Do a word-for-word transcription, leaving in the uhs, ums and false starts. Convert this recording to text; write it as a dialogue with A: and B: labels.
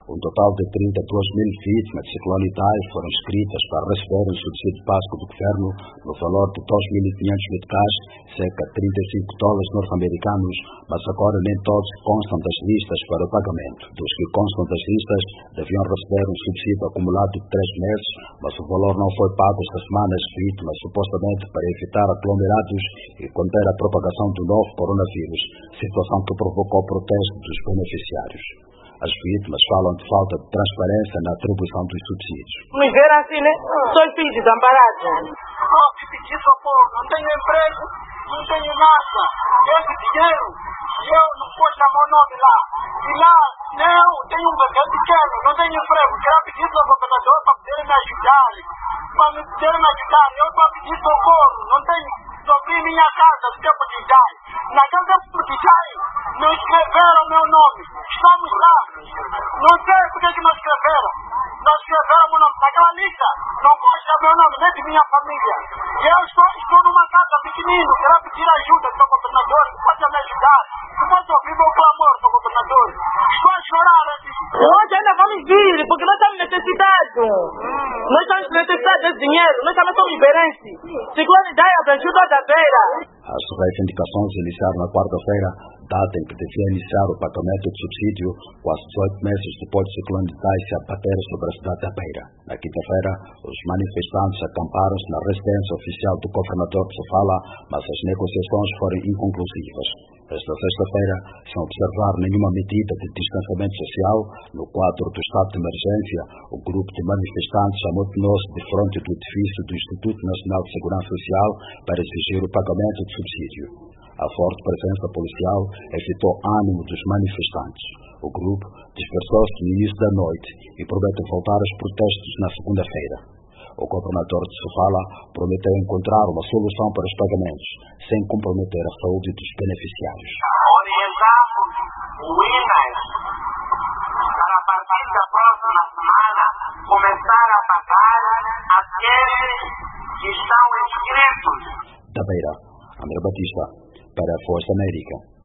A: Um total de trinta e duas mil vítimas de ciclone Idai foram inscritas para receber um subsídio básico do governo no valor de dois mil e quinhentos meticais, cerca de trinta e cinco dólares norte-americanos, mas agora nem todos constam das listas para o pagamento. Dos que constam das listas deviam receber um subsídio acumulado de três meses, mas o valor não foi pago esta semana às vítimas, supostamente para evitar aglomerados e conter a propagação do novo coronavírus, situação que provocou o protesto dos beneficiários. As vítimas falam de falta de transparência na atribuição dos subsídios.
B: Me ver assim, né? Sou filho desamparado.
C: Não, se pedir socorro, não tenho emprego, não tenho nada. Esse dinheiro, eu não vou chamar o nome lá. E lá, não, tenho um bebê pequeno, não tenho emprego. Quero pedir para o governador para poder me ajudar. Para me poder me ajudar, eu estou a pedir socorro. Não tenho, sobre minha casa, do tempo de Idai. Na casa do Idai, não escreveram meu nome. Estamos lá. Não sei por que não escreveram. Não escreveram meu nome. Naquela lista não consta meu nome, nem de minha família. E eu estou, estou numa casa pequenino. Quero pedir ajuda do governador. Que pode me ajudar. Que pode ouvir meu clamor do governador. Estou a chorar.
B: Hoje ainda vamos vir, porque nós estamos necessitados. Nós estamos necessitados desse dinheiro. Nós também somos liberenses. Ciclone Idai abrangiu toda a beira.
A: As reivindicações iniciaram na quarta-feira, data em que devia iniciar o pagamento de subsídio, quase dezoito meses depois do ciclone Idai se abater sobre a cidade da Beira. Na quinta-feira, os manifestantes acamparam-se na residência oficial do governador de Sofala, mas as negociações foram inconclusivas. Esta sexta-feira, sem observar nenhuma medida de distanciamento social, no quadro do estado de emergência, o grupo de manifestantes amotinou-se de frente do edifício do Instituto Nacional de Segurança Social para exigir o pagamento de subsídio. A forte presença policial evitou ânimo dos manifestantes. O grupo dispersou-se no início da noite e promete voltar aos protestos na segunda-feira. O governador de Sofala prometeu encontrar uma solução para os pagamentos, sem comprometer a saúde dos beneficiários.
C: Orientamos o I N E S para, a partir da próxima semana, começar a pagar aqueles que estão inscritos.
A: Da Beira, Amir Batista, para a Força América.